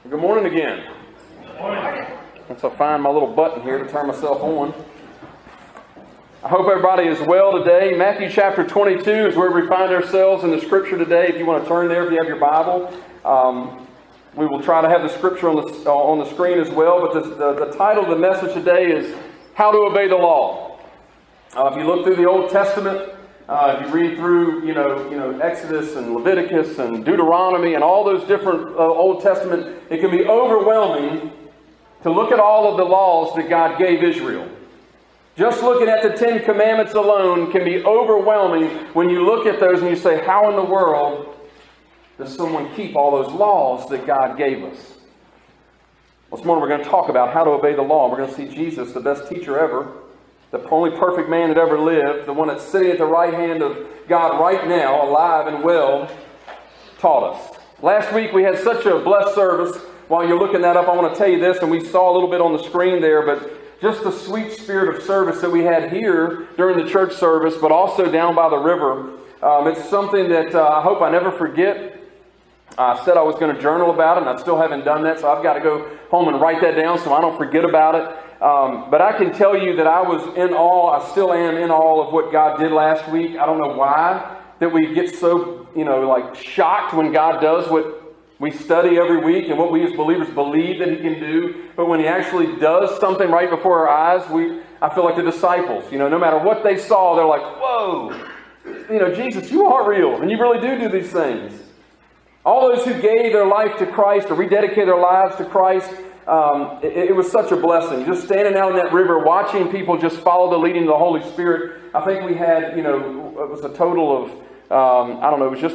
Good morning again. Good morning. Once I find my little button here to turn myself on. I hope everybody is well today. Matthew chapter 22 is where we find ourselves in the scripture today. If you want to turn there, if you have your Bible. We will try to have the scripture on the screen as well. But the title of the message today is How to Obey the Law. If you look through the Old Testament, if you read through, Exodus and Leviticus and Deuteronomy and all those different Old Testament, it can be overwhelming to look at all of the laws that God gave Israel. Just looking at the Ten Commandments alone can be overwhelming when you look at those and you say, how in the world does someone keep all those laws that God gave us? Well, this morning we're going to talk about how to obey the law. We're going to see Jesus, the best teacher ever, the only perfect man that ever lived, the one that's sitting at the right hand of God right now, alive and well, taught us. Last week we had such a blessed service. While you're looking that up, I want to tell you this, and we saw a little bit on the screen there, but just the sweet spirit of service that we had here during the church service, but also down by the river. It's something that I hope I never forget. I said I was going to journal about it, and I still haven't done that, so I've got to go home and write that down so I don't forget about it. But I can tell you that I was in awe, I still am in awe of what God did last week. I don't know why that we get so, shocked when God does what we study every week and what we as believers believe that He can do. But when He actually does something right before our eyes, I feel like the disciples, no matter what they saw, they're like, whoa, Jesus, you are real. And you really do these things. All those who gave their life to Christ or rededicated their lives to Christ, it was such a blessing. Just standing out in that river, watching people just follow the leading of the Holy Spirit. I think we had, it was a total of, it was just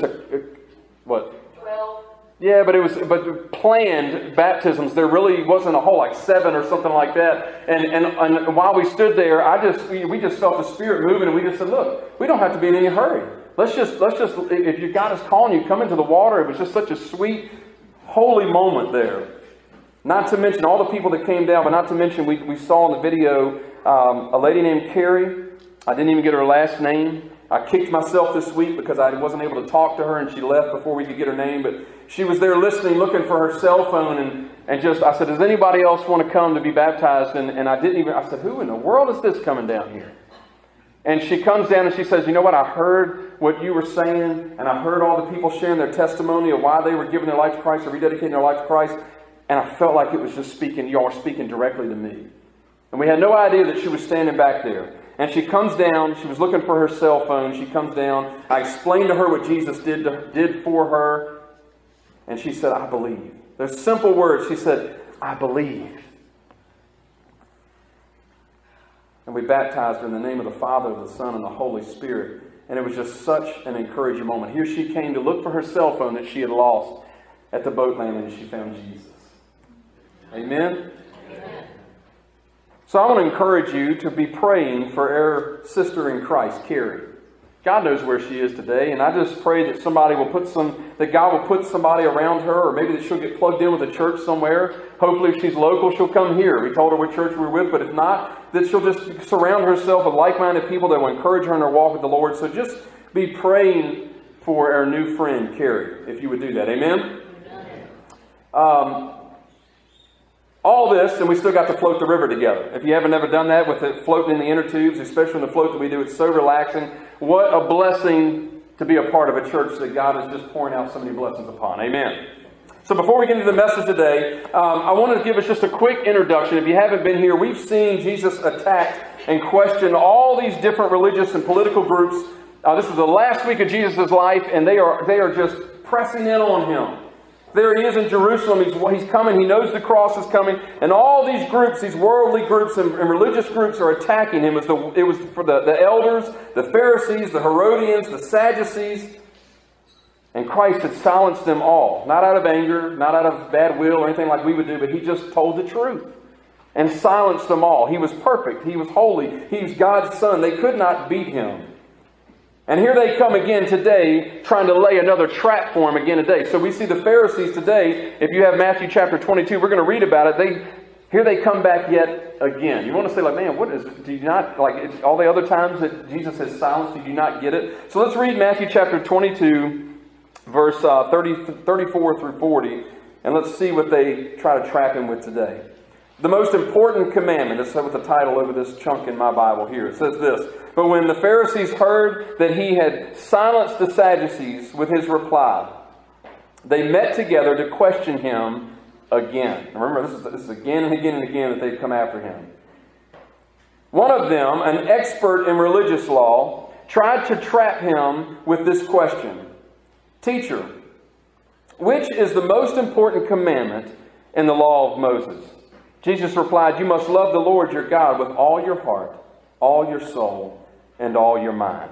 what? 12. Yeah, but planned baptisms. There really wasn't a whole, 7 or something like that. And while we stood there, we just felt the Spirit moving, and we just said, look, we don't have to be in any hurry. Let's just, if God is calling you, come into the water. It was just such a sweet, holy moment there. Not to mention all the people that came down, but not to mention we saw in the video a lady named Carrie. I didn't even get her last name. I kicked myself this week because I wasn't able to talk to her, and she left before we could get her name. But she was there listening, looking for her cell phone, and I said, does anybody else want to come to be baptized? And I said, who in the world is this coming down here? And she comes down and she says, you know what, I heard what you were saying, and I heard all the people sharing their testimony of why they were giving their life to Christ or rededicating their life to Christ. And I felt like it was just y'all were speaking directly to me. And we had no idea that she was standing back there. And she comes down, she was looking for her cell phone, she comes down, I explained to her what Jesus did for her, and she said, I believe. Those simple words, she said, I believe. And we baptized her in the name of the Father, the Son, and the Holy Spirit. And it was just such an encouraging moment. Here she came to look for her cell phone that she had lost at the boat landing, and she found Jesus. Amen? Amen. So I want to encourage you to be praying for our sister in Christ, Carrie. God knows where she is today, and I just pray that God will put somebody around her, or maybe that she'll get plugged in with a church somewhere. Hopefully if she's local, she'll come here. We told her what church we were with, but if not, that she'll just surround herself with like-minded people that will encourage her in her walk with the Lord. So just be praying for our new friend, Carrie, if you would do that. Amen? All this, and we still got to float the river together. If you haven't ever done that with it floating in the inner tubes, especially in the float that we do, it's so relaxing. What a blessing to be a part of a church that God is just pouring out so many blessings upon. Amen. So before we get into the message today, I want to give us just a quick introduction. If you haven't been here, we've seen Jesus attack and question all these different religious and political groups. This is the last week of Jesus' life, and they are just pressing in on Him. There He is in Jerusalem. He's coming. He knows the cross is coming. And all these groups, these worldly groups and religious groups are attacking Him. It was for the elders, the Pharisees, the Herodians, the Sadducees. And Christ had silenced them all. Not out of anger, not out of bad will or anything like we would do, but He just told the truth and silenced them all. He was perfect. He was holy. He was God's Son. They could not beat Him. And here they come again today, trying to lay another trap for Him again today. So we see the Pharisees today. If you have Matthew chapter 22, we're going to read about it. Here they come back yet again. You want to say, man, do you not, all the other times that Jesus has silenced, do you not get it? So let's read Matthew chapter 22, verse 34 through 40. And let's see what they try to trap him with today. The most important commandment, let's with the title over this chunk in my Bible here. It says this: "But when the Pharisees heard that he had silenced the Sadducees with his reply, they met together to question him again." Now remember, this is again and again and again that they've come after him. One of them, an expert in religious law, tried to trap him with this question: "Teacher, which is the most important commandment in the law of Moses?" Jesus replied, "You must love the Lord your God with all your heart, all your soul, and all your mind.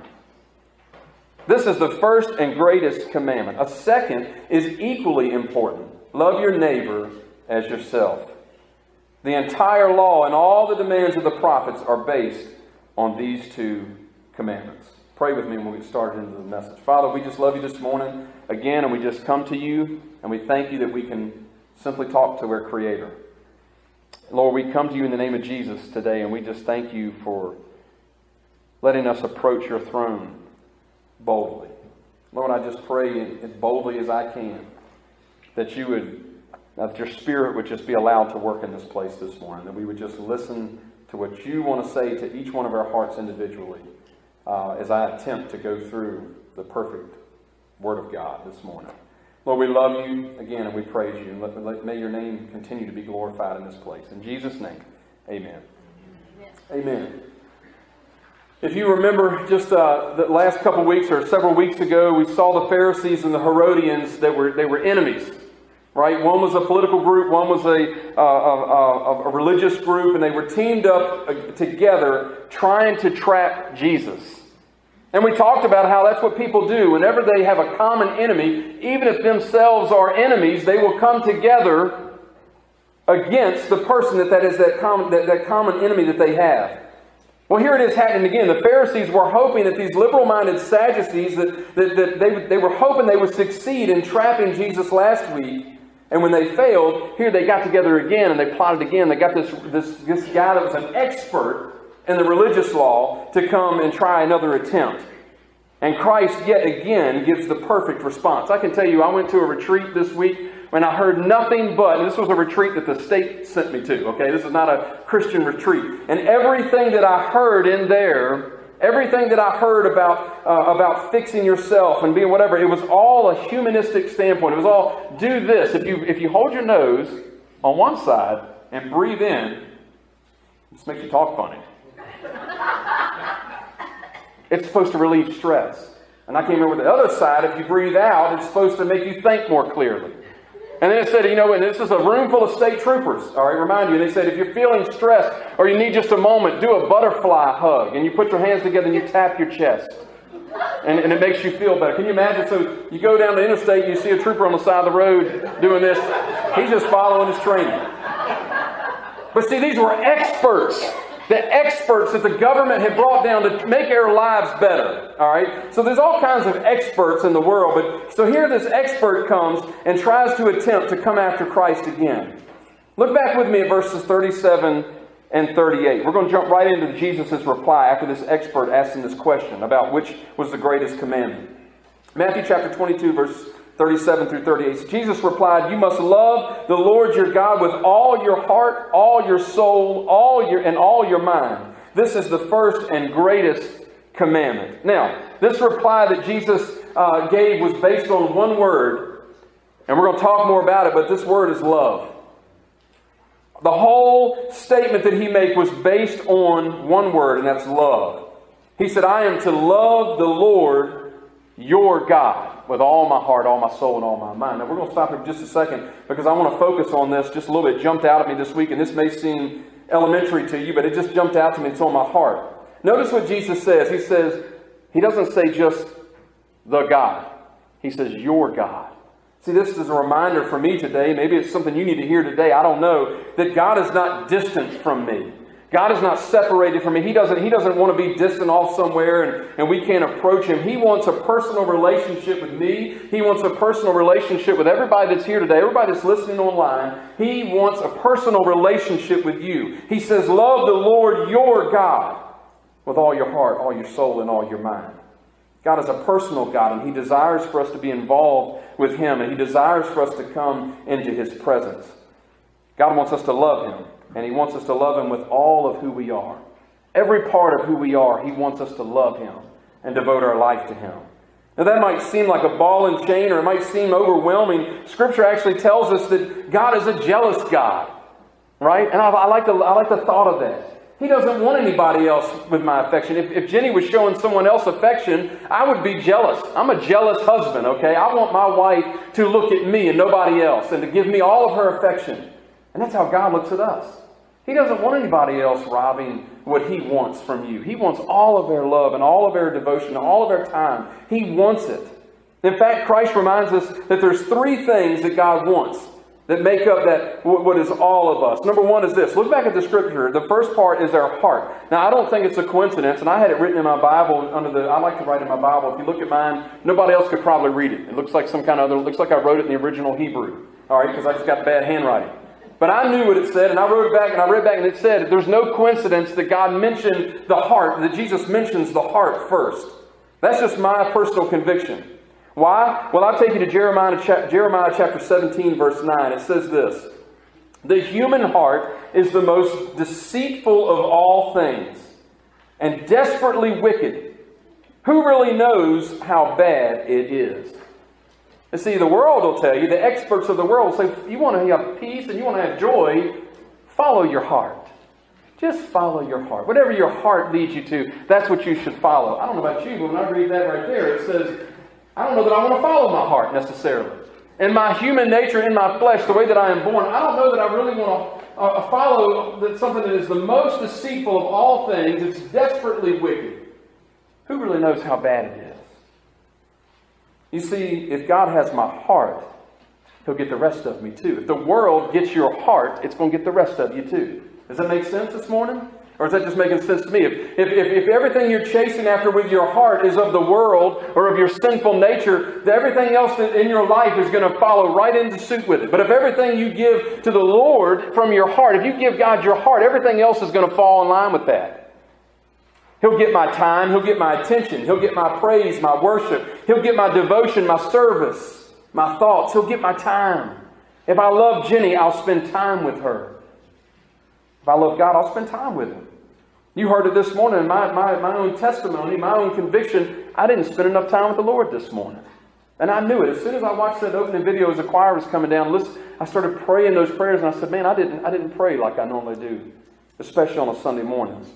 This is the first and greatest commandment. A second is equally important. Love your neighbor as yourself. The entire law and all the demands of the prophets are based on these two commandments." Pray with me when we get started into the message. Father, we just love you this morning again, and we just come to you, and we thank you that we can simply talk to our Creator. Lord, we come to you in the name of Jesus today, and we just thank you for letting us approach your throne boldly. Lord, I just pray as boldly as I can that you would, that your Spirit would just be allowed to work in this place this morning, that we would just listen to what you want to say to each one of our hearts individually as I attempt to go through the perfect Word of God this morning. Lord, we love you again, and we praise you. And may your name continue to be glorified in this place. In Jesus' name, amen. Amen. If you remember just the last couple weeks or several weeks ago, we saw the Pharisees and the Herodians. They were enemies, right? One was a political group, one was a religious group, and they were teamed up together trying to trap Jesus. And we talked about how that's what people do. Whenever they have a common enemy, even if themselves are enemies, they will come together against the person that common enemy that they have. Well, here it is happening again. The Pharisees were hoping that these liberal-minded Sadducees, that they were hoping they would succeed in trapping Jesus last week. And when they failed, here they got together again and they plotted again. They got this guy that was an expert in the religious law to come and try another attempt. And Christ yet again gives the perfect response. I can tell you, I went to a retreat this week and I heard nothing but, and this was a retreat that the state sent me to, okay? This is not a Christian retreat. And everything that I heard in there, everything that I heard about fixing yourself and being whatever, it was all a humanistic standpoint. It was all, do this. If you hold your nose on one side and breathe in, this makes you talk funny. It's supposed to relieve stress. And I can't remember the other side. If you breathe out, it's supposed to make you think more clearly. And then it said, and this is a room full of state troopers. All right, remind you. And they said, if you're feeling stressed or you need just a moment, do a butterfly hug. And you put your hands together and you tap your chest. And it makes you feel better. Can you imagine? So you go down the interstate and you see a trooper on the side of the road doing this. He's just following his training. But see, these were experts. The experts that the government had brought down to make our lives better. All right? So there's all kinds of experts in the world. But so here this expert comes and tries to attempt to come after Christ again. Look back with me at verses 37 and 38. We're going to jump right into Jesus' reply after this expert asking this question about which was the greatest commandment. Matthew chapter 22, verse 37 through 38. So Jesus replied, "You must love the Lord your God with all your heart, all your soul, all your mind. This is the first and greatest commandment." Now, this reply that Jesus gave was based on one word, and we're going to talk more about it, but this word is love. The whole statement that he made was based on one word, and that's love. He said, "I am to love the Lord your God with all my heart, all my soul, and all my mind." Now we're going to stop here for just a second because I want to focus on this just a little bit. It jumped out at me this week, and this may seem elementary to you, but it just jumped out to me. It's on my heart. Notice what Jesus says. He doesn't say just the God. He says your God. See, this is a reminder for me today. Maybe it's something you need to hear today. I don't know. That God is not distant from me. God is not separated from me. He doesn't want to be distant off somewhere and we can't approach Him. He wants a personal relationship with me. He wants a personal relationship with everybody that's here today, everybody that's listening online. He wants a personal relationship with you. He says, love the Lord your God with all your heart, all your soul, and all your mind. God is a personal God, and He desires for us to be involved with Him, and He desires for us to come into His presence. God wants us to love Him, and He wants us to love Him with all of who we are. Every part of who we are, He wants us to love Him and devote our life to Him. Now that might seem like a ball and chain, or it might seem overwhelming. Scripture actually tells us that God is a jealous God, right? And I like the thought of that. He doesn't want anybody else with my affection. If Jenny was showing someone else affection, I would be jealous. I'm a jealous husband, okay? I want my wife to look at me and nobody else, and to give me all of her affection. And that's how God looks at us. He doesn't want anybody else robbing what He wants from you. He wants all of their love and all of their devotion and all of their time. He wants it. In fact, Christ reminds us that there's three things that God wants that make up that what is all of us. Number one is this. Look back at the Scripture. The first part is our heart. Now, I don't think it's a coincidence, and I had it written in my Bible I like to write in my Bible. If you look at mine, nobody else could probably read it. It looks like it looks like I wrote it in the original Hebrew. All right, because I just got bad handwriting. But I knew what it said, and I wrote it back, and I read back, and it said, there's no coincidence that God mentioned the heart, that Jesus mentions the heart first. That's just my personal conviction. Why? Well, I'll take you to Jeremiah chapter 17, verse 9. It says this: the human heart is the most deceitful of all things and desperately wicked. Who really knows how bad it is? And see, the world will tell you, the experts of the world will say, you want to have peace and you want to have joy, follow your heart. Just follow your heart. Whatever your heart leads you to, that's what you should follow. I don't know about you, but when I read that right there, it says, I don't know that I want to follow my heart necessarily. In my human nature, in my flesh, the way that I am born, I don't know that I really want to follow something that is the most deceitful of all things. It's desperately wicked. Who really knows how bad it is? You see, if God has my heart, He'll get the rest of me too. If the world gets your heart, it's going to get the rest of you too. Does that make sense this morning? Or is that just making sense to me? If everything you're chasing after with your heart is of the world or of your sinful nature, then everything else in your life is going to follow right into suit with it. But if everything you give to the Lord from your heart, if you give God your heart, everything else is going to fall in line with that. He'll get my time. He'll get my attention. He'll get my praise, my worship. He'll get my devotion, my service, my thoughts. He'll get my time. If I love Jenny, I'll spend time with her. If I love God, I'll spend time with Him. You heard it this morning in my own testimony, my own conviction. I didn't spend enough time with the Lord this morning. And I knew it. As soon as I watched that opening video as the choir was coming down, I started praying those prayers, and I said, man, I didn't pray like I normally do, especially on a Sunday mornings.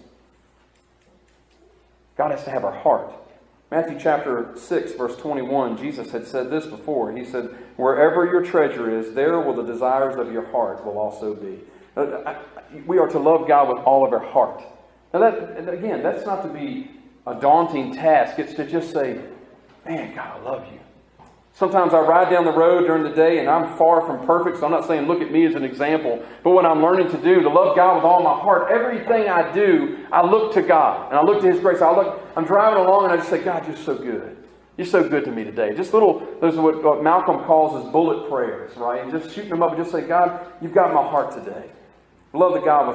God has to have our heart. Matthew chapter 6, verse 21, Jesus had said this before. He said, wherever your treasure is, there will the desires of your heart will also be. We are to love God with all of our heart. Now that's not to be a daunting task. It's to just say, man, God, I love you. Sometimes I ride down the road during the day and I'm far from perfect, so I'm not saying look at me as an example. But what I'm learning to do, to love God with all my heart, everything I do, I look to God. And I look to His grace. I'm driving along and I just say, God, you're so good. You're so good to me today. Just those are what Malcolm calls his bullet prayers, right? And just shooting them up and just say, God, you've got my heart today. Love my God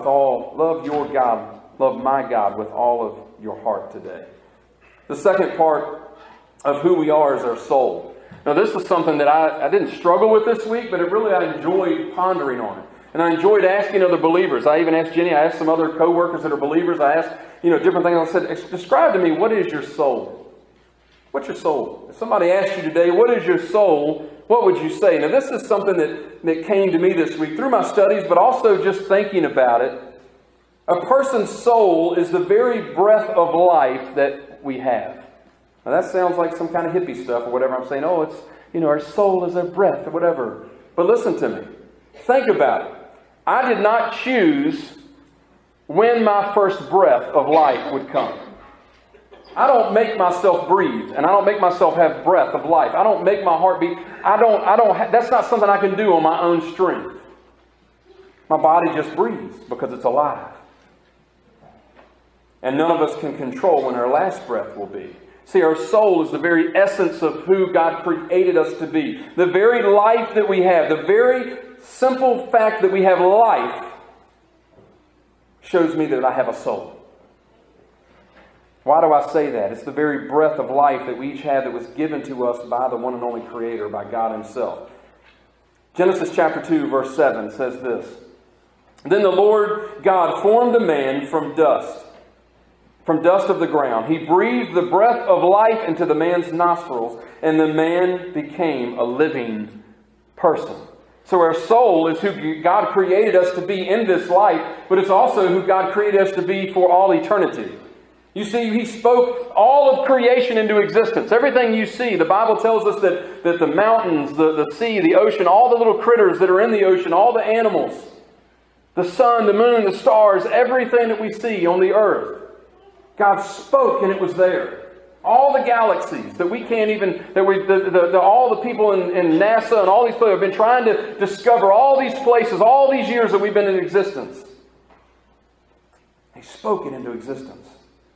with all of your heart today. The second part of who we are is our soul. Now, this is something that I didn't struggle with this week, but I enjoyed pondering on it. And I enjoyed asking other believers. I even asked Jenny, I asked some other co-workers that are believers, I asked, different things. I said, describe to me, what is your soul? What's your soul? If somebody asked you today, what is your soul? What would you say? Now, this is something that came to me this week through my studies, but also just thinking about it. A person's soul is the very breath of life that we have. Now, that sounds like some kind of hippie stuff or whatever. I'm saying, it's, our soul is our breath or whatever. But listen to me. Think about it. I did not choose when my first breath of life would come. I don't make myself breathe, and I don't make myself have breath of life. I don't make my heart beat. That's not something I can do on my own strength. My body just breathes because it's alive. And none of us can control when our last breath will be. See, our soul is the very essence of who God created us to be. The very life that we have, the very simple fact that we have life shows me that I have a soul. Why do I say that? It's the very breath of life that we each have that was given to us by the one and only Creator, by God Himself. Genesis chapter 2, verse 7 says this. Then the Lord God formed a man from dust of the ground. He breathed the breath of life into the man's nostrils, and the man became a living person. So our soul is who God created us to be in this life, but it's also who God created us to be for all eternity. You see, He spoke all of creation into existence. Everything you see, the Bible tells us that the mountains, the sea, the ocean, all the little critters that are in the ocean, all the animals, the sun, the moon, the stars, everything that we see on the earth, God spoke and it was there. All the galaxies that we can't even, all the people in NASA and all these people have been trying to discover all these places, all these years that we've been in existence. He spoke it into existence.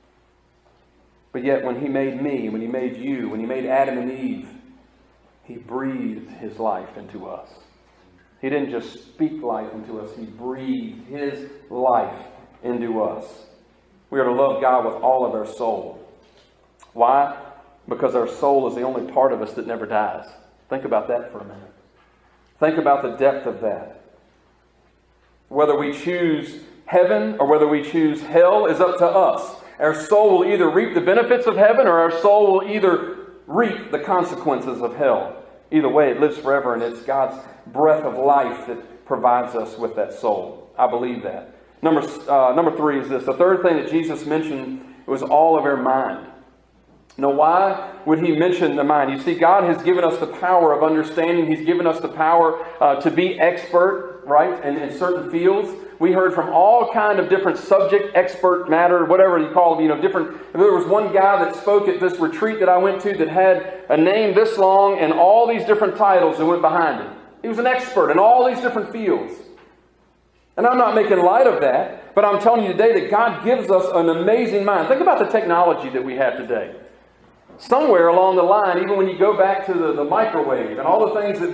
But yet when He made me, when He made you, when He made Adam and Eve, He breathed His life into us. He didn't just speak life into us. He breathed His life into us. We are to love God with all of our soul. Why? Because our soul is the only part of us that never dies. Think about that for a minute. Think about the depth of that. Whether we choose heaven or whether we choose hell is up to us. Our soul will either reap the benefits of heaven or our soul will either reap the consequences of hell. Either way, it lives forever, and it's God's breath of life that provides us with that soul. I believe that. Number 3 is this. The third thing that Jesus mentioned was all of our mind. Now, why would He mention the mind? You see, God has given us the power of understanding. He's given us the power to be expert, right, in certain fields. We heard from all kind of different subject, expert matter, whatever you call them, different. There was one guy that spoke at this retreat that I went to that had a name this long and all these different titles that went behind it. He was an expert in all these different fields. And I'm not making light of that, but I'm telling you today that God gives us an amazing mind. Think about the technology that we have today. Somewhere along the line, even when you go back to the microwave and all the things that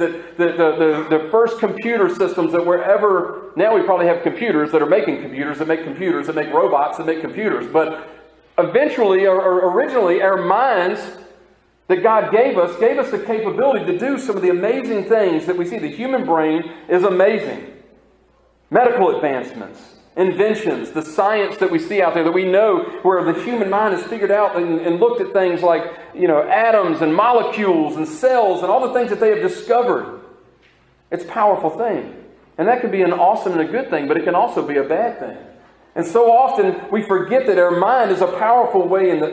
the first computer systems that were ever, now we probably have computers that are making computers, that make robots, that make computers. But eventually, or originally, our minds that God gave us the capability to do some of the amazing things that we see. The human brain is amazing. Medical advancements, inventions, the science that we see out there that we know where the human mind has figured out and looked at things like, atoms and molecules and cells and all the things that they have discovered. It's a powerful thing. And that can be an awesome and a good thing, but it can also be a bad thing. And so often we forget that our mind is a powerful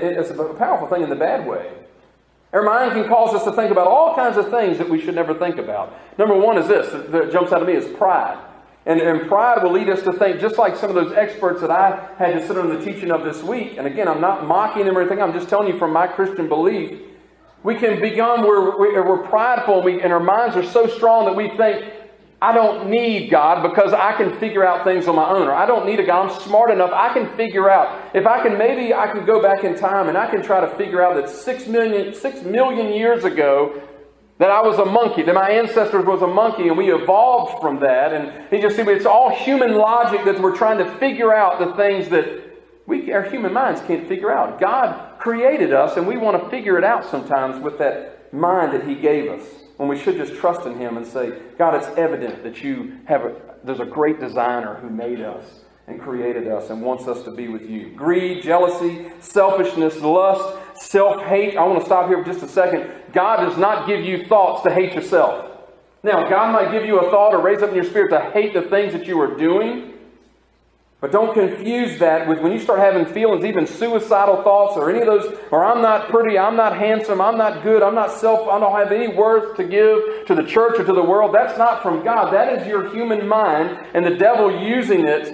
thing in the bad way. Our mind can cause us to think about all kinds of things that we should never think about. Number one is this, that jumps out at me, is pride. And pride will lead us to think, just like some of those experts that I had to sit on the teaching of this week. And again, I'm not mocking them or anything. I'm just telling you from my Christian belief. We can become where we're prideful and our minds are so strong that we think, I don't need God because I can figure out things on my own. Or I don't need a God. I'm smart enough. I can figure out. Maybe I can go back in time and I can try to figure out that 6 million years ago, that I was a monkey, that my ancestors was a monkey, and we evolved from that. And it's all human logic that we're trying to figure out the things that our human minds can't figure out. God created us, and we want to figure it out sometimes with that mind that He gave us, when we should just trust in Him and say, God, it's evident that there's a great designer who made us and created us and wants us to be with you. Greed, jealousy, selfishness, lust, self-hate. I want to stop here for just a second. God does not give you thoughts to hate yourself. Now, God might give you a thought or raise up in your spirit to hate the things that you are doing. But don't confuse that with when you start having feelings, even suicidal thoughts or any of those, or I'm not pretty, I'm not handsome, I'm not good, I don't have any worth to give to the church or to the world. That's not from God. That is your human mind and the devil using it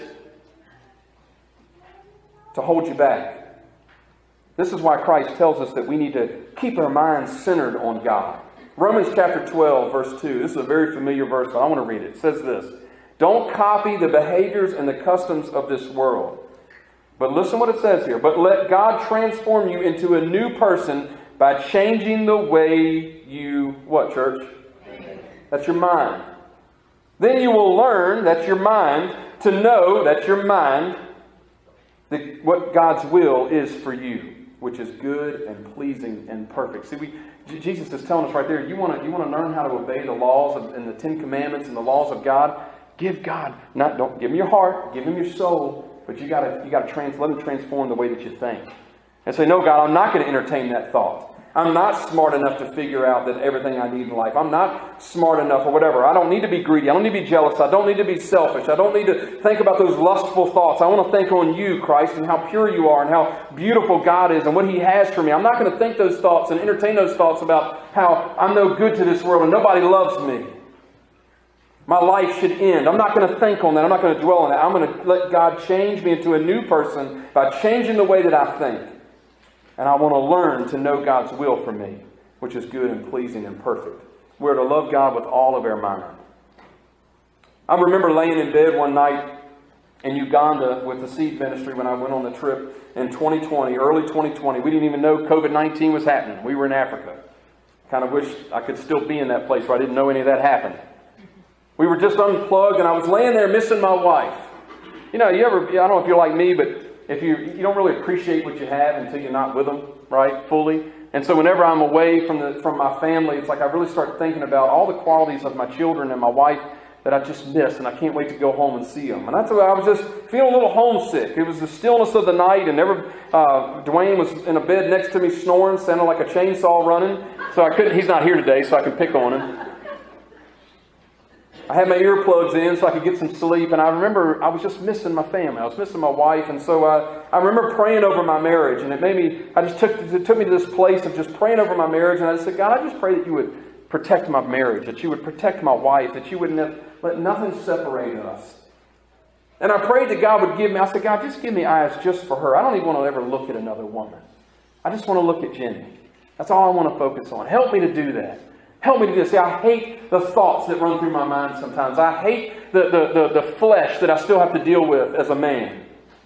to hold you back. This is why Christ tells us that we need to keep our minds centered on God. Romans chapter 12, verse 2. This is a very familiar verse, but I want to read it. It says this. Don't copy the behaviors and the customs of this world. But listen what it says here. But let God transform you into a new person by changing the way you, what, church? That's your mind. Then you will learn, that's your mind, to know, that's your mind, what God's will is for you. which is good and pleasing and perfect. See, Jesus is telling us right there, you want to learn how to obey the laws and the Ten Commandments and the laws of God? Give God, don't give Him your heart, give Him your soul, but you gotta let Him transform the way that you think. And say, no, God, I'm not going to entertain that thought. I'm not smart enough to figure out that everything I need in life. I'm not smart enough or whatever. I don't need to be greedy. I don't need to be jealous. I don't need to be selfish. I don't need to think about those lustful thoughts. I want to think on you, Christ, and how pure you are and how beautiful God is and what He has for me. I'm not going to think those thoughts and entertain those thoughts about how I'm no good to this world and nobody loves me. My life should end. I'm not going to think on that. I'm not going to dwell on that. I'm going to let God change me into a new person by changing the way that I think. And I want to learn to know God's will for me, which is good and pleasing and perfect. We're to love God with all of our mind. I remember laying in bed one night in Uganda with the Seed Ministry when I went on the trip in 2020, early 2020. We didn't even know COVID-19 was happening. We were in Africa. Kind of wish I could still be in that place where I didn't know any of that happened. We were just unplugged, and I was laying there missing my wife. You know, I don't know if you're like me, but if you don't really appreciate what you have until you're not with them, right, fully. And so whenever I'm away from my family, it's like I really start thinking about all the qualities of my children and my wife that I just miss, and I can't wait to go home and see them. And that's why I was just feeling a little homesick. It was the stillness of the night, and Dwayne was in a bed next to me snoring, sounded like a chainsaw running. So I couldn't. He's not here today, so I can pick on him. I had my earplugs in so I could get some sleep, and I remember I was just missing my family. I was missing my wife, and so I remember praying over my marriage, and it took me to this place of just praying over my marriage, and I just said, God, I just pray that you would protect my marriage, that you would protect my wife, that you wouldn't let nothing separate us. And I prayed that God would give me, I said, God, just give me eyes just for her. I don't even want to ever look at another woman. I just want to look at Jenny. That's all I want to focus on. Help me to do that. Help me to do this. See, I hate the thoughts that run through my mind sometimes. I hate the flesh that I still have to deal with as a man.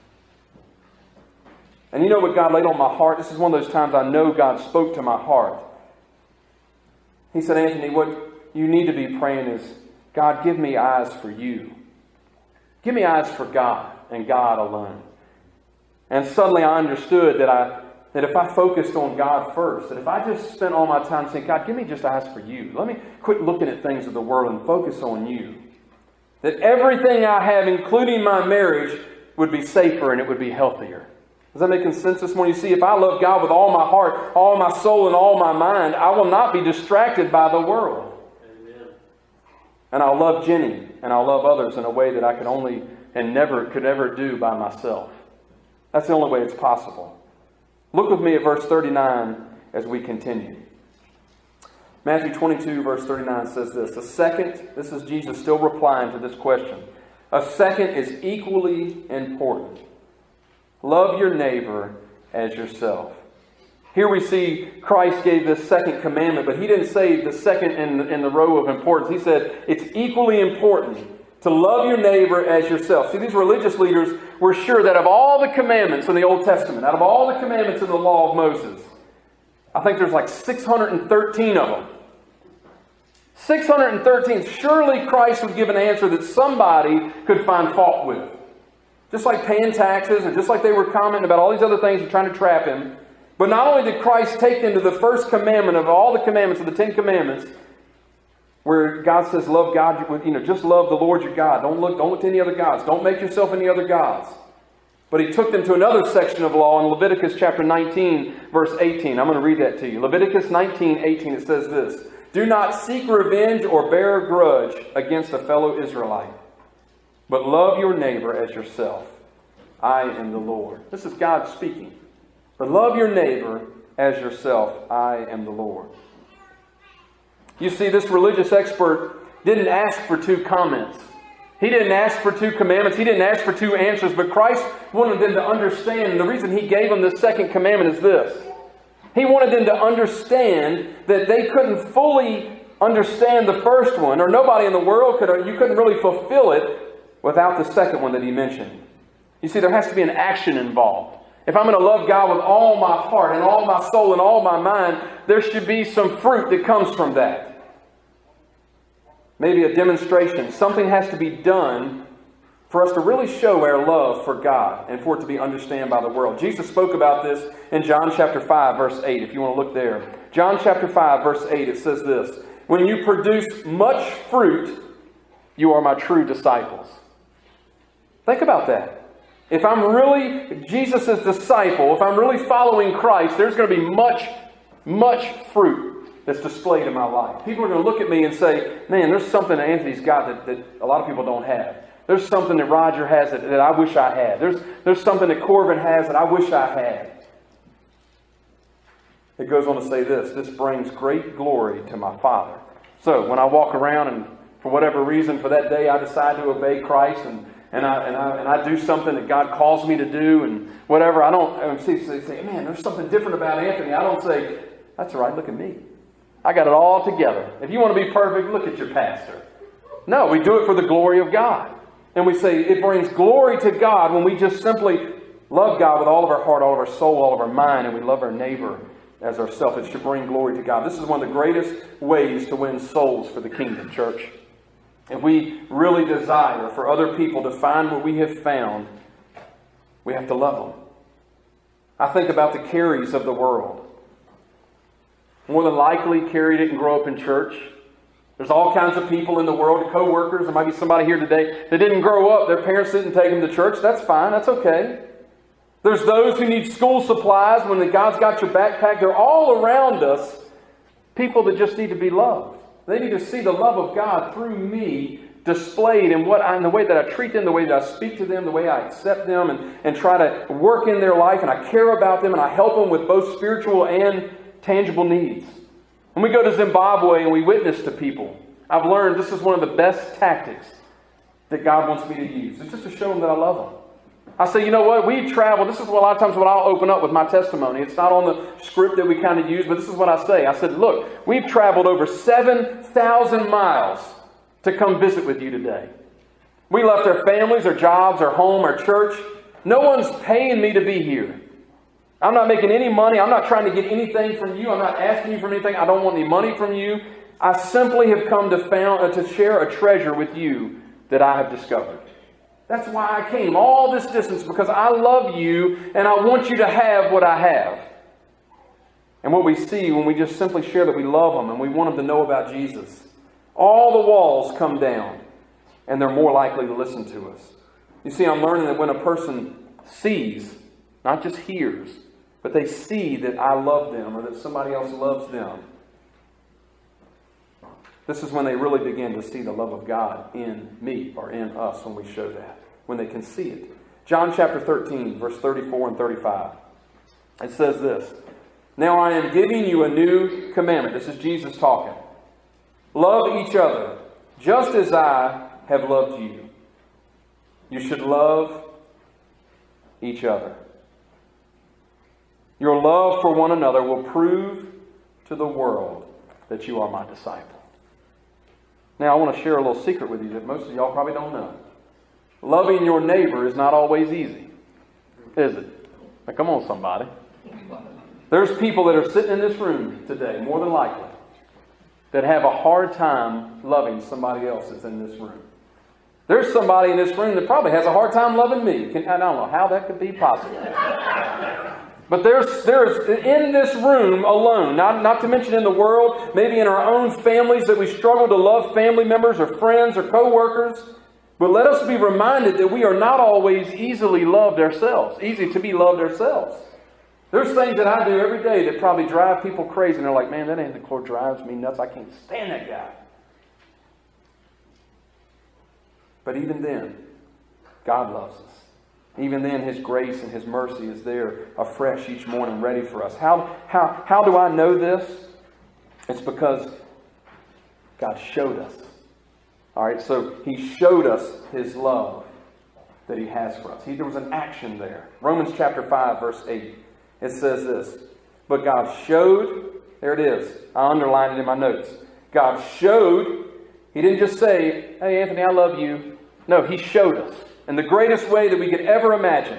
And you know what God laid on my heart? This is one of those times I know God spoke to my heart. He said, Anthony, what you need to be praying is, God, give me eyes for you. Give me eyes for God and God alone. And suddenly I understood that if I focused on God first, that if I just spent all my time saying, God, give me just eyes for you. Let me quit looking at things of the world and focus on you. That everything I have, including my marriage, would be safer and it would be healthier. Does that make sense this morning? You see, if I love God with all my heart, all my soul, and all my mind, I will not be distracted by the world. Amen. And I'll love Jenny and I'll love others in a way that I could only and never could ever do by myself. That's the only way it's possible. Look with me at verse 39 as we continue. Matthew 22, verse 39 says this. This is Jesus still replying to this question. A second is equally important. Love your neighbor as yourself. Here we see Christ gave this second commandment, but He didn't say the second in the row of importance. He said it's equally important to love your neighbor as yourself. See, these religious leaders were sure that of all the commandments in the Old Testament, out of all the commandments in the law of Moses, I think there's like 613 of them. 613. Surely Christ would give an answer that somebody could find fault with. Just like paying taxes, or just like they were commenting about all these other things and trying to trap Him. But not only did Christ take them to the first commandment of all the commandments of the 10 Commandments, where God says, love God, just love the Lord your God. Don't look to any other gods. Don't make yourself any other gods. But He took them to another section of law in Leviticus chapter 19, verse 18. I'm going to read that to you. Leviticus 19, 18, it says this. Do not seek revenge or bear a grudge against a fellow Israelite, but love your neighbor as yourself. I am the Lord. This is God speaking. But love your neighbor as yourself. I am the Lord. You see, this religious expert didn't ask for 2 comments. He didn't ask for 2 commandments. He didn't ask for 2 answers. But Christ wanted them to understand. And the reason He gave them the second commandment is this. He wanted them to understand that they couldn't fully understand the first one. Or nobody in the world you couldn't really fulfill it without the second one that He mentioned. You see, there has to be an action involved. If I'm going to love God with all my heart and all my soul and all my mind, there should be some fruit that comes from that. Maybe a demonstration. Something has to be done for us to really show our love for God and for it to be understood by the world. Jesus spoke about this in John chapter 5, verse 8, if you want to look there. John chapter 5, verse 8, it says this, "When you produce much fruit, you are my true disciples." Think about that. If I'm really Jesus' disciple, if I'm really following Christ, there's going to be much fruit that's displayed in my life. People are going to look at me and say, man, there's something that Anthony's got that a lot of people don't have. There's something that Roger has that I wish I had. There's something that Corbin has that I wish I had. It goes on to say this brings great glory to my Father. So when I walk around and for whatever reason for that day I decide to obey Christ and I do something that God calls me to do and whatever, I don't say, man, there's something different about Anthony. I don't say, that's all right, look at me. I got it all together. If you want to be perfect, look at your pastor. No, we do it for the glory of God. And we say it brings glory to God when we just simply love God with all of our heart, all of our soul, all of our mind, and we love our neighbor as ourselves. It should bring glory to God. This is one of the greatest ways to win souls for the kingdom, church. If we really desire for other people to find what we have found, we have to love them. I think about the Carries of the world. More than likely, Carrie didn't grow up in church. There's all kinds of people in the world, co-workers, there might be somebody here today that didn't grow up. Their parents didn't take them to church. That's fine. That's okay. There's those who need school supplies when God's got your backpack. They're all around us. People that just need to be loved. They need to see the love of God through me displayed in the way that I treat them, the way that I speak to them, the way I accept them and try to work in their life, and I care about them and I help them with both spiritual and tangible needs. When we go to Zimbabwe and we witness to people, I've learned this is one of the best tactics that God wants me to use. It's just to show them that I love them. I say, you know what? We've traveled. This is a lot of times what I'll open up with my testimony. It's not on the script that we kind of use, but this is what I say. I said, look, we've traveled over 7,000 miles to come visit with you today. We left our families, our jobs, our home, our church. No one's paying me to be here. I'm not making any money. I'm not trying to get anything from you. I'm not asking you for anything. I don't want any money from you. I simply have come to share a treasure with you that I have discovered. That's why I came all this distance, because I love you and I want you to have what I have. And what we see when we just simply share that we love them and we want them to know about Jesus, all the walls come down and they're more likely to listen to us. You see, I'm learning that when a person sees, not just hears, but they see that I love them or that somebody else loves them, this is when they really begin to see the love of God in me or in us when we show that, when they can see it. John chapter 13, verse 34 and 35. It says this, "Now I am giving you a new commandment." This is Jesus talking. "Love each other, just as I have loved you. You should love each other. Your love for one another will prove to the world that you are my disciple." Now, I want to share a little secret with you that most of y'all probably don't know. Loving your neighbor is not always easy, is it? Now, come on, somebody. There's people that are sitting in this room today, more than likely, that have a hard time loving somebody else that's in this room. There's somebody in this room that probably has a hard time loving me. I don't know how that could be possible. But there's in this room alone, not to mention in the world, maybe in our own families, that we struggle to love family members or friends or co-workers. But let us be reminded that we are not always easily loved ourselves, easy to be loved ourselves. There's things that I do every day that probably drive people crazy. And they're like, man, that Anthony Clore drives me nuts. I can't stand that guy. But even then, God loves us. Even then, His grace and His mercy is there afresh each morning, ready for us. How do I know this? It's because God showed us. All right, so He showed us His love that He has for us. There was an action there. Romans chapter 5, verse 8. It says this, "But God showed," there it is. I underlined it in my notes. God showed. He didn't just say, "Hey, Anthony, I love you." No, He showed us in the greatest way that we could ever imagine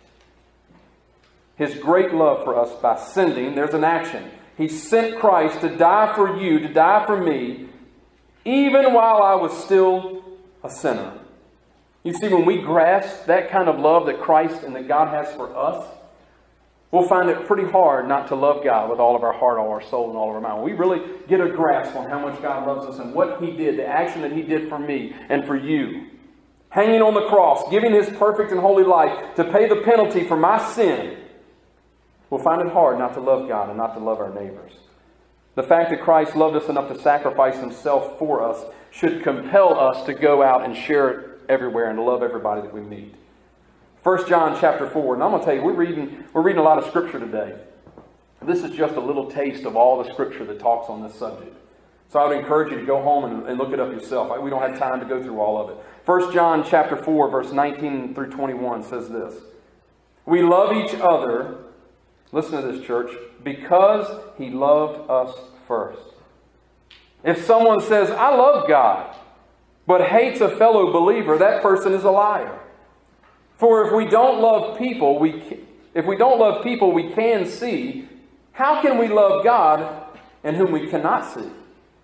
His great love for us by sending. There's an action. He sent Christ to die for you, to die for me, even while I was still a sinner. You see, when we grasp that kind of love that Christ and that God has for us, we'll find it pretty hard not to love God with all of our heart, all our soul, and all of our mind. When we really get a grasp on how much God loves us and what He did, the action that He did for me and for you, hanging on the cross, giving His perfect and holy life to pay the penalty for my sin, we'll find it hard not to love God and not to love our neighbors. The fact that Christ loved us enough to sacrifice Himself for us should compel us to go out and share it everywhere and to love everybody that we meet. 1 John chapter 4. And I'm going to tell you, we're reading a lot of Scripture today. This is just a little taste of all the Scripture that talks on this subject. So I would encourage you to go home and look it up yourself. We don't have time to go through all of it. 1 John chapter 4, verse 19 through 21 says this. We love each other, listen to this, church, because He loved us first. If someone says, I love God, but hates a fellow believer, that person is a liar. For if we don't love people, we can see. How can we love God in whom we cannot see?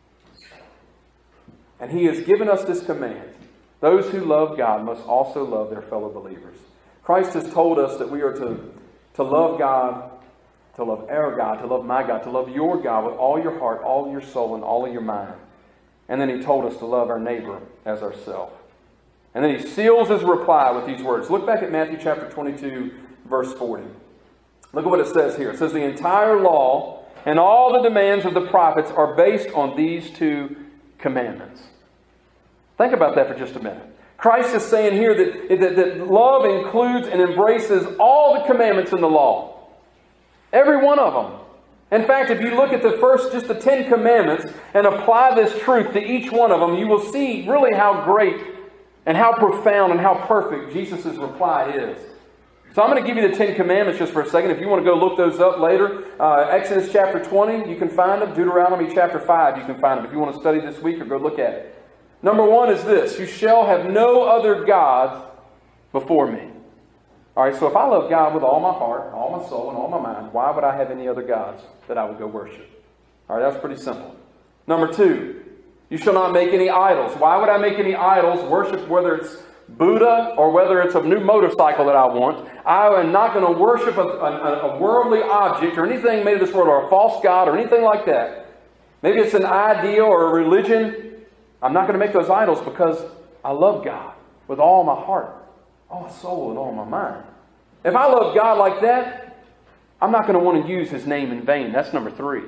And He has given us this command. Those who love God must also love their fellow believers. Christ has told us that we are to love God, to love our God, to love my God, to love your God with all your heart, all your soul, and all of your mind. And then He told us to love our neighbor as ourselves. And then He seals His reply with these words. Look back at Matthew chapter 22, verse 40. Look at what it says here. It says, the entire law and all the demands of the prophets are based on these two commandments. Think about that for just a minute. Christ is saying here that love includes and embraces all the commandments in the law. Every one of them. In fact, if you look at just the 10 commandments and apply this truth to each one of them, you will see really how great and how profound and how perfect Jesus' reply is. So I'm going to give you the 10 commandments just for a second. If you want to go look those up later, Exodus chapter 20, you can find them. Deuteronomy chapter 5, you can find them. If you want to study this week or go look at it. Number 1 is this. You shall have no other gods before me. All right, so if I love God with all my heart, all my soul, and all my mind, why would I have any other gods that I would go worship? All right, that's pretty simple. Number 2, you shall not make any idols. Why would I make any idols, worship whether it's Buddha or whether it's a new motorcycle that I want? I am not going to worship a worldly object or anything made of this world or a false god or anything like that. Maybe it's an idea or a religion. I'm not going to make those idols because I love God with all my heart, all my soul, and all my mind. If I love God like that, I'm not going to want to use His name in vain. That's number 3.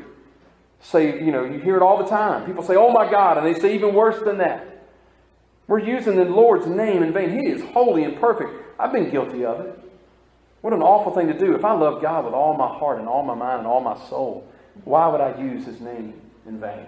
You hear it all the time. People say, oh my God, and they say even worse than that. We're using the Lord's name in vain. He is holy and perfect. I've been guilty of it. What an awful thing to do. If I love God with all my heart and all my mind and all my soul, why would I use His name in vain?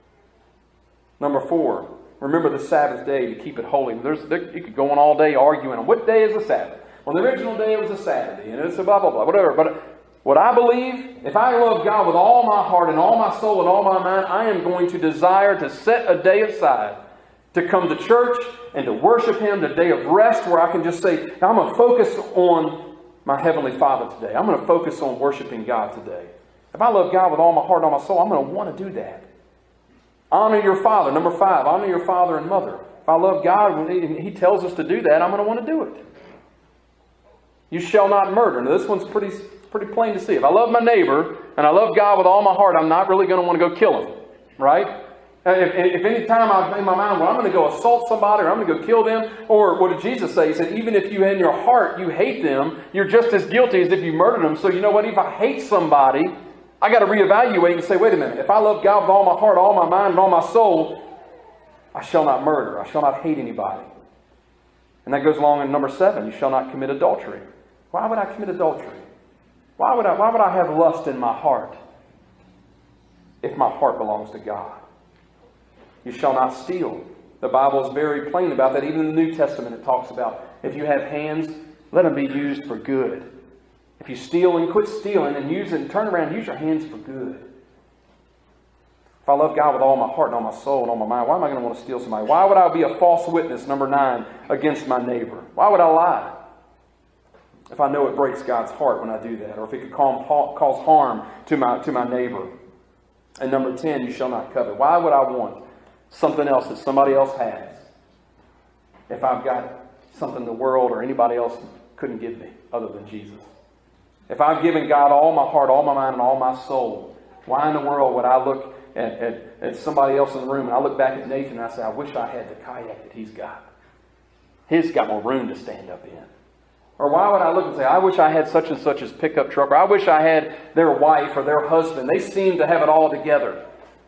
Number 4, remember the Sabbath day to keep it holy. You could go on all day arguing on what day is the Sabbath. Well, the original day was a Saturday, and it's a blah, blah, blah, whatever. But what I believe, if I love God with all my heart and all my soul and all my mind, I am going to desire to set a day aside to come to church and to worship Him, the day of rest where I can just say, I'm going to focus on my Heavenly Father today. I'm going to focus on worshiping God today. If I love God with all my heart and all my soul, I'm going to want to do that. Honor your father. Number 5, honor your father and mother. If I love God, when He tells us to do that, I'm going to want to do it. You shall not murder. Now this one's pretty plain to see. If I love my neighbor and I love God with all my heart, I'm not really going to want to go kill him. Right? If any time I'm in my mind, well, I'm going to go assault somebody or I'm going to go kill them. Or what did Jesus say? He said, even if you in your heart you hate them, you're just as guilty as if you murdered them. So you know what? If I hate somebody, I got to reevaluate and say, wait a minute. If I love God with all my heart, all my mind, and all my soul, I shall not murder. I shall not hate anybody. And that goes along in number 7. You shall not commit adultery. Why would I commit adultery? Why would I have lust in my heart if my heart belongs to God? You shall not steal. The Bible is very plain about that. Even in the New Testament it talks about if you have hands, let them be used for good. If you steal, and quit stealing and use it and turn around and use your hands for good. If I love God with all my heart and all my soul and all my mind, why am I going to want to steal somebody? Why would I be a false witness, number 9, against my neighbor? Why would I lie? If I know it breaks God's heart when I do that, or if it could cause harm to my neighbor. And number 10, you shall not covet. Why would I want something else that somebody else has if I've got something the world or anybody else couldn't give me other than Jesus. If I've given God all my heart, all my mind, and all my soul, why in the world would I look at somebody else in the room and I look back at Nathan and I say, I wish I had the kayak that he's got. He's got more room to stand up in. Or why would I look and say, I wish I had such and such as pickup truck, or I wish I had their wife or their husband. They seem to have it all together.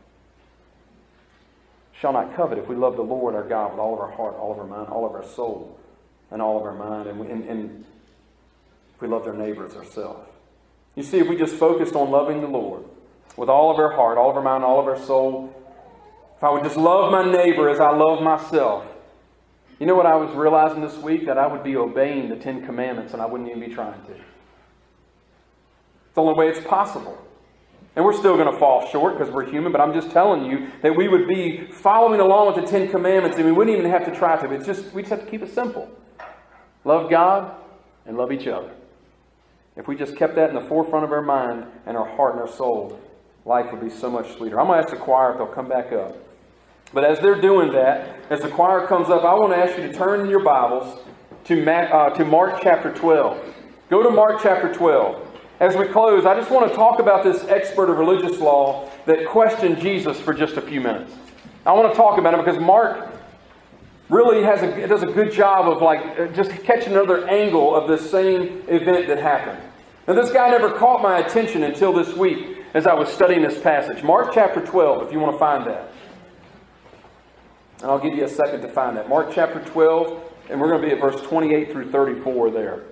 Shall not covet if we love the Lord our God with all of our heart, all of our mind, all of our soul, and all of our mind. And if we loved our neighbor as ourselves. You see, if we just focused on loving the Lord with all of our heart, all of our mind, all of our soul, if I would just love my neighbor as I love myself, you know what I was realizing this week? That I would be obeying the 10 Commandments and I wouldn't even be trying to. It's the only way it's possible. And we're still going to fall short because we're human, but I'm just telling you that we would be following along with the 10 Commandments and we wouldn't even have to try to. We just have to keep it simple. Love God and love each other. If we just kept that in the forefront of our mind and our heart and our soul, life would be so much sweeter. I'm going to ask the choir if they'll come back up. But as they're doing that, as the choir comes up, I want to ask you to turn in your Bibles to Mark chapter 12. Go to Mark chapter 12. As we close, I just want to talk about this expert of religious law that questioned Jesus for just a few minutes. I want to talk about him because Mark really does a good job of just catching another angle of this same event that happened. Now, this guy never caught my attention until this week as I was studying this passage. Mark chapter 12, if you want to find that. And I'll give you a second to find that. Mark chapter 12, and we're going to be at verse 28 through 34 there.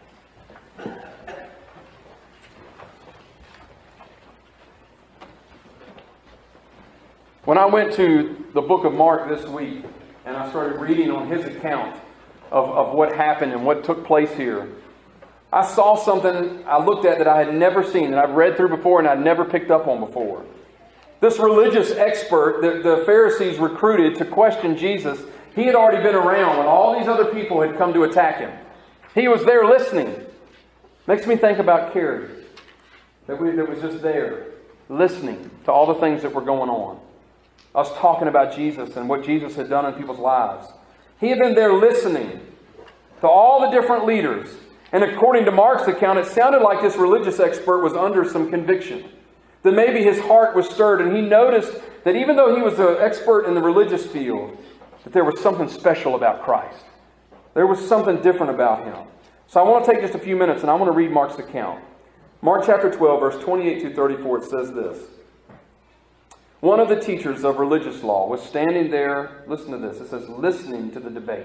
When I went to the book of Mark this week, and I started reading on his account of what happened and what took place here, I saw something I looked at that I had never seen, that I've read through before and I'd never picked up on before. This religious expert that the Pharisees recruited to question Jesus, he had already been around when all these other people had come to attack him. He was there listening. Makes me think about Carrie, that was just there, listening to all the things that were going on. Us talking about Jesus and what Jesus had done in people's lives. He had been there listening to all the different leaders. And according to Mark's account, it sounded like this religious expert was under some conviction. That maybe his heart was stirred and he noticed that even though he was an expert in the religious field, that there was something special about Christ. There was something different about him. So I want to take just a few minutes and I want to read Mark's account. Mark chapter 12, verse 28 to 34, it says this. One of the teachers of religious law was standing there, listen to this, it says, listening to the debate.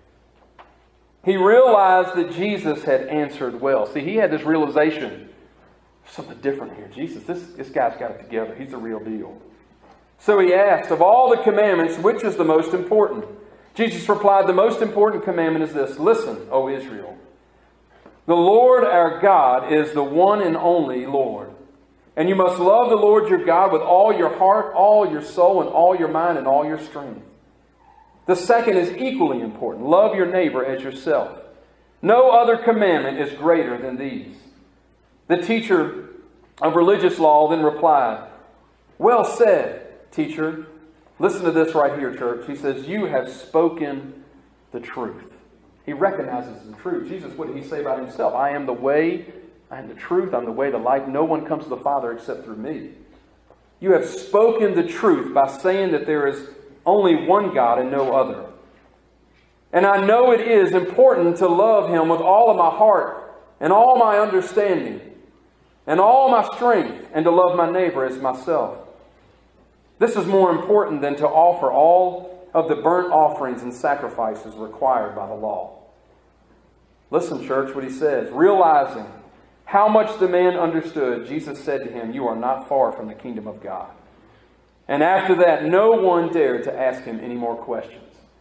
He realized that Jesus had answered well. See, he had this realization, something different here. Jesus, this guy's got it together. He's the real deal. So he asked, of all the commandments, which is the most important? Jesus replied, the most important commandment is this. Listen, O Israel. The Lord our God is the one and only Lord. And you must love the Lord your God with all your heart, all your soul, and all your mind, and all your strength. The second is equally important. Love your neighbor as yourself. No other commandment is greater than these. The teacher of religious law then replied, well said, teacher. Listen to this right here, church. He says, you have spoken the truth. He recognizes the truth. Jesus, what did he say about himself? I am the way, I am the truth, I'm the way, the life. No one comes to the Father except through me. You have spoken the truth by saying that there is only one God and no other. And I know it is important to love him with all of my heart and all my understanding and all my strength, and to love my neighbor as myself. This is more important than to offer all of the burnt offerings and sacrifices required by the law. Listen, church, what he says. Realizing how much the man understood, Jesus said to him, you are not far from the kingdom of God. And after that, no one dared to ask him any more questions.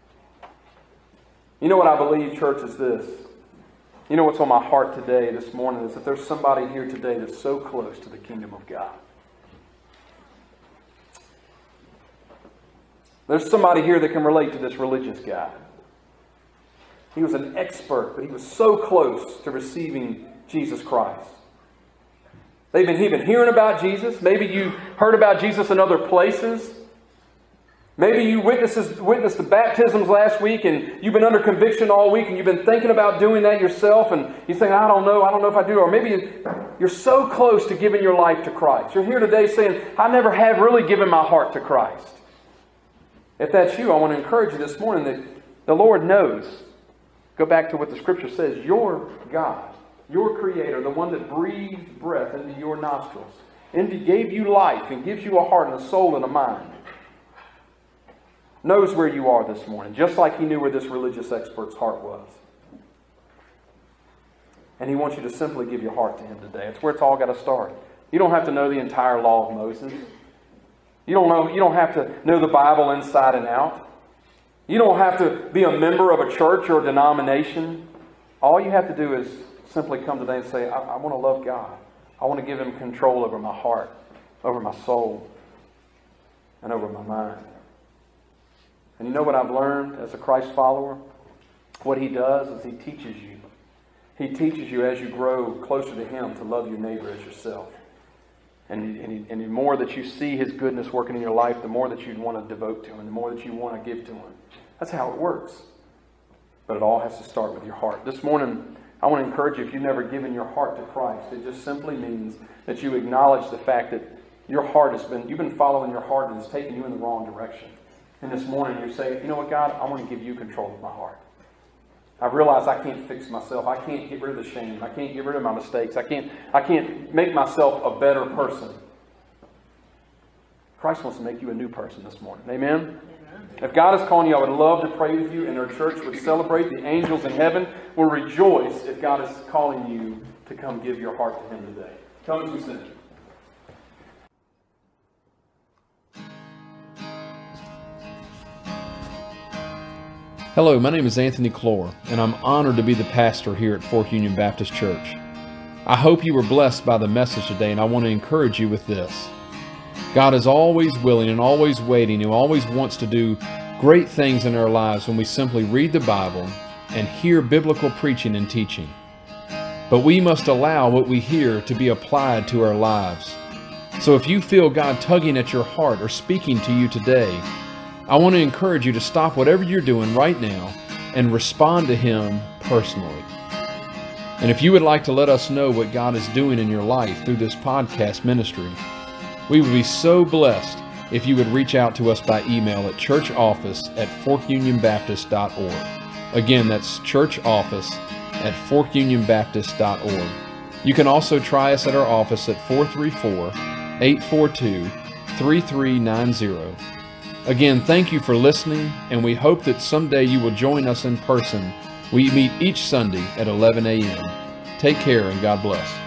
You know what I believe, church, is this. You know what's on my heart today, this morning, is that there's somebody here today that's so close to the kingdom of God. There's somebody here that can relate to this religious guy. He was an expert, but he was so close to receiving Jesus Christ. He'd been hearing about Jesus. Maybe you've heard about Jesus in other places. Maybe you witnessed the baptisms last week and you've been under conviction all week and you've been thinking about doing that yourself and you think, I don't know if I do. Or maybe you're so close to giving your life to Christ. You're here today saying, I never have really given my heart to Christ. If that's you, I want to encourage you this morning that the Lord knows. Go back to what the Scripture says. Your God, your Creator, the one that breathed breath into your nostrils, and He gave you life and gives you a heart and a soul and a mind, knows where you are this morning, just like He knew where this religious expert's heart was. And He wants you to simply give your heart to Him today. It's where it's all got to start. You don't have to know the entire law of Moses. You don't have to know the Bible inside and out. You don't have to be a member of a church or a denomination. All you have to do is simply come today and say, I want to love God. I want to give Him control over my heart, over my soul, and over my mind. And you know what I've learned as a Christ follower? What He does is He teaches you. He teaches you as you grow closer to Him to love your neighbor as yourself. And the more that you see His goodness working in your life, the more that you want to devote to Him, the more that you want to give to Him. That's how it works. But it all has to start with your heart. This morning, I want to encourage you, if you've never given your heart to Christ, it just simply means that you acknowledge the fact that your heart you've been following your heart and it's taking you in the wrong direction. And this morning you say, you know what, God, I want to give you control of my heart. I've realized I can't fix myself. I can't get rid of the shame. I can't get rid of my mistakes. I can't make myself a better person. Christ wants to make you a new person this morning. Amen? If God is calling you, I would love to pray with you, and our church would celebrate. The angels in heaven will rejoice if God is calling you to come give your heart to Him today. Come as we sing. Hello, my name is Anthony Clore, and I'm honored to be the pastor here at Fork Union Baptist Church. I hope you were blessed by the message today, and I want to encourage you with this. God is always willing and always waiting, and always wants to do great things in our lives when we simply read the Bible and hear biblical preaching and teaching. But we must allow what we hear to be applied to our lives. So if you feel God tugging at your heart or speaking to you today, I want to encourage you to stop whatever you're doing right now and respond to Him personally. And if you would like to let us know what God is doing in your life through this podcast ministry, we would be so blessed if you would reach out to us by email at churchoffice@forkunionbaptist.org. Again, that's churchoffice@forkunionbaptist.org. You can also try us at our office at 434-842-3390. Again, thank you for listening, and we hope that someday you will join us in person. We meet each Sunday at 11 a.m. Take care and God bless.